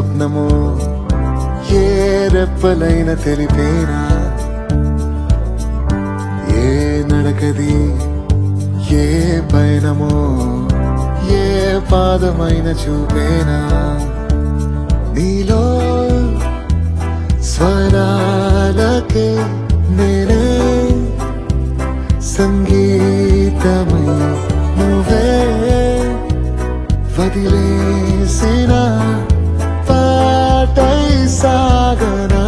స్వప్నమో ఏ రెప్పలైన తెలిపేనా ఏ నడకది ఏ పయనమో ఏ పాదమైన చూపేనా నీలో స్వరాలకే నేనే సంగీతమై నువ్వే వదిలేసిన పాటై సాగనా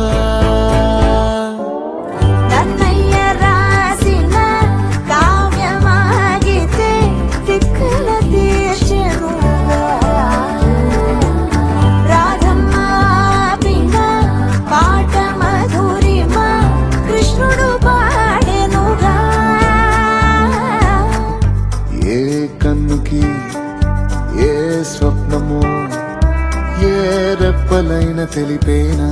నన్నయ్య రాసిన కావ్యమాగితే తిక్కల తీర్చెనుగా రాధమ్మ పిల్ల పాట మధురిమ కృష్ణుడు పాడెనుగా ఏ కన్నుకి ఏ స్వప్నము ఏ రెప్పలైన తెలిపేనా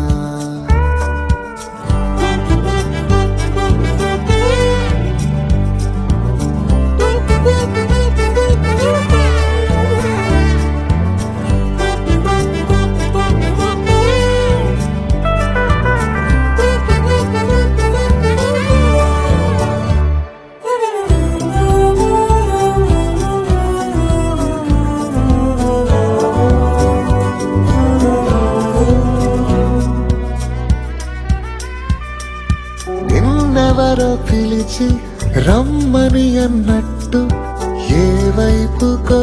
నిన్నెవరో పిలిచి రమ్మని అన్నట్టు ఏ వైపుకో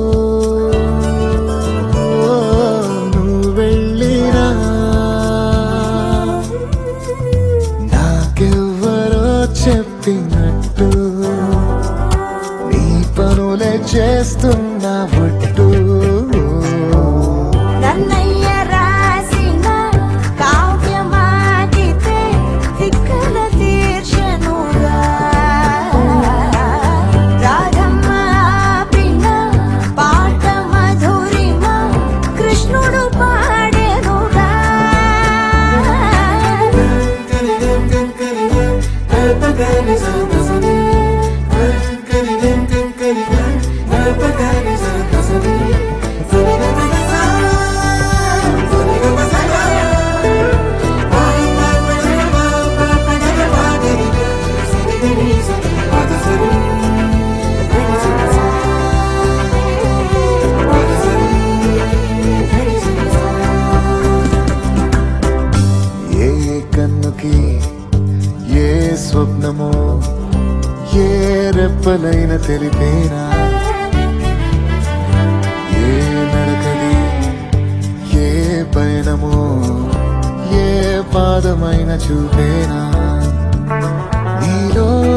నువ్వు వెళ్ళినా నాకెవ్వరో చెప్పినట్టు నీ పనులే చేస్తున్నా ఒట్టు నన్నయ్య రాసిన కావ్యమాగితే తిక్కల తీర్చెనుగా రాధమ్మ పిల్ల పాట మధురిమ కృష్ణుడు పాడెనుగా ఏ కన్నుకి ఏ స్వప్నమో ఏ రెప్పలైన తెలిపేనా ఏ నడకది ఏ పయనమో ఏ పాదమైన చూపేనా నీలో